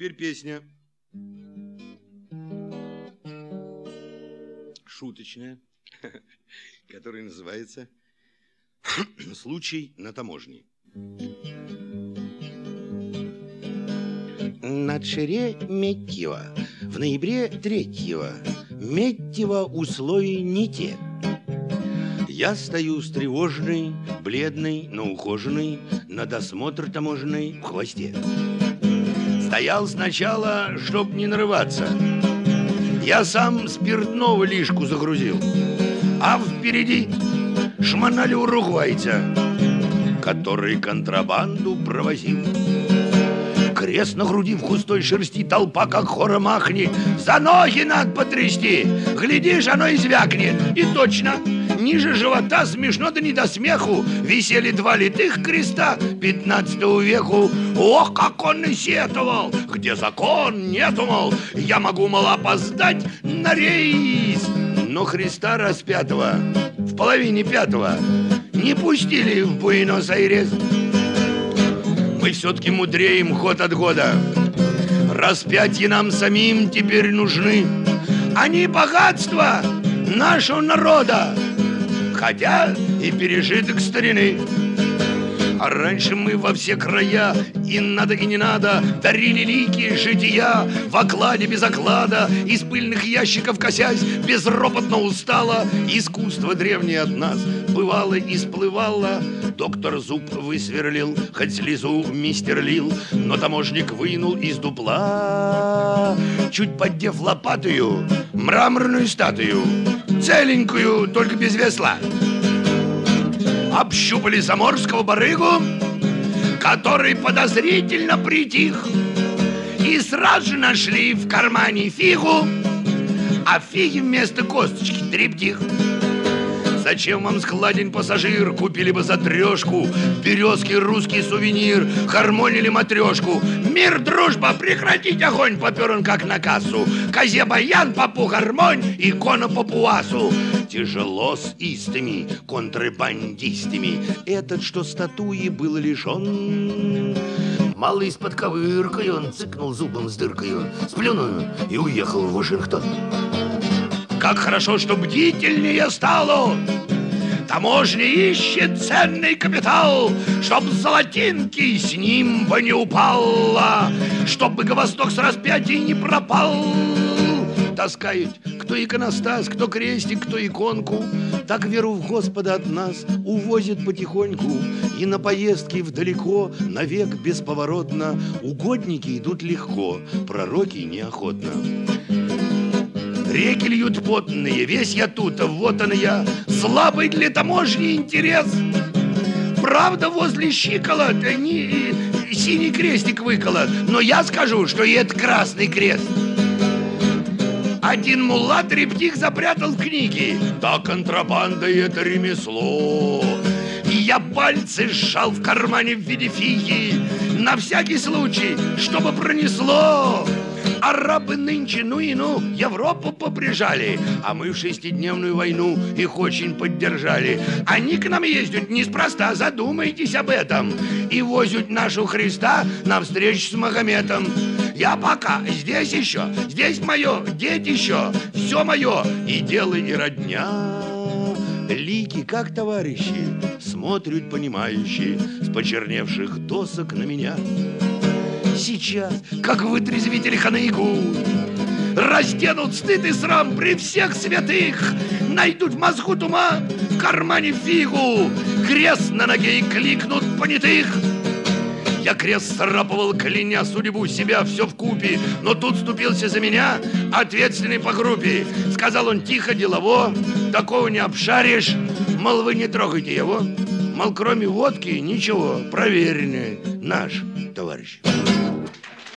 теперь песня. Шуточная, которая называется «Случай на таможне». На Шереметьево в ноябре 3-го Медьево условия не те. Я стою встревоженный, бледный, но ухоженный, на досмотр таможенный в хвосте. Стоял сначала, чтоб не нарываться. Я сам спиртного лишку загрузил, а впереди шмонали уругвайца, который контрабанду провозил. Крест на груди в густой шерсти, толпа как хором ахнет. За ноги надо потрясти, глядишь, оно и звякнет. И точно, ниже живота смешно да не до смеху висели 2 литых креста 15 веку. Ох, как он и сетовал, где закон нету, мол, я могу, мол, опоздать на рейс. Но Христа распятого в половине 5-го не пустили в Буэнос-Айрес. Мы все-таки мудреем год от года. Распятие нам самим теперь нужны. Они богатство нашего народа, хотя и пережиток старины. А раньше мы во все края, и надо, и не надо, дарили лики жития в окладе без оклада, из пыльных ящиков косясь, безропотно устало. Искусство древнее от нас бывало и сплывало. Доктор зуб высверлил, хоть слезу мистер лил, но таможник вынул из дупла, чуть поддев лопатою, мраморную статую, целенькую, только без весла. Общупали заморского барыгу, который подозрительно притих, и сразу же нашли в кармане фигу, а в фиге вместо косточки трептих. Зачем вам складен пассажир? Купили бы за 3, березки русский сувенир, хармонили матрешку. Мир, дружба, прекратить огонь, попер он как на кассу. Козе баян, попу гармонь, икона папуасу. Тяжело с истыми контрабандистами этот, что статуи был лишен. Малый с подковыркой он цыкнул зубом с дыркой, сплюнул и уехал в Вашингтон. Как хорошо, что бдительнее стало. Таможня ищет ценный капитал, чтоб золотинки с ним бы не упало, чтоб Богосток с распятия не пропал. Таскают кто иконостас, кто крестик, кто иконку. Так веру в Господа от нас увозят потихоньку. И на поездки вдалеко, навек бесповоротно, угодники идут легко, пророки неохотно. Реки льют потные, весь я тут, вот он я, слабый для таможни интерес. Правда, возле щиколот синий крестик выколот, но я скажу, что и это красный крест. Один мулла трептих запрятал в книге. Да, контрабанда и это ремесло. И я пальцы сжал в кармане в виде фиги, на всякий случай, чтобы пронесло. Арабы нынче, Европу поприжали, а мы в 6-дневную войну их очень поддержали. Они к нам ездят неспроста, задумайтесь об этом, и возят нашу Христа навстречу с Магометом. Я пока здесь еще, здесь мое детище, все мое, и дело, и родня. Лики, как товарищи, смотрят понимающие с почерневших досок на меня. Сейчас, как вытрезвители ханыгу, разденут стыд и срам при всех святых, найдут в мозгу туман, в кармане фигу, крест на ноге и кликнут понятых. Я крест срапывал, кляня судьбу себя все вкупе, но тут вступился за меня ответственный по группе. Сказал он тихо, делово, такого не обшаришь, мол, вы не трогайте его, мол, кроме водки ничего, проверенный наш товарищ.